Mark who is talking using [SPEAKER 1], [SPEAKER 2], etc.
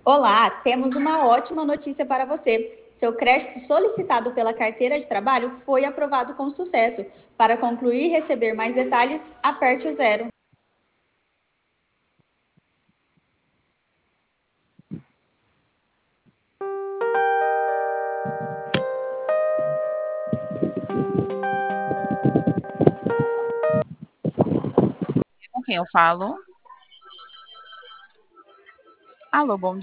[SPEAKER 1] Olá, temos uma ótima notícia para você. Seu crédito solicitado pela carteira de trabalho foi aprovado com sucesso. Para concluir e receber mais detalhes, aperte o zero.
[SPEAKER 2] Com quem eu falo? Alô, bom